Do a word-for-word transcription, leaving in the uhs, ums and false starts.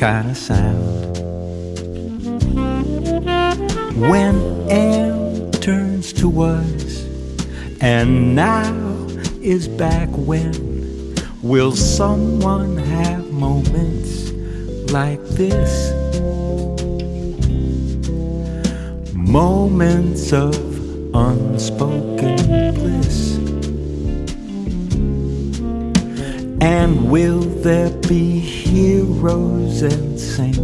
kind of sound. When M turns to us, and now is back when, will someone have moments like this? Moments of unspoken bliss. And will there be heroes and saints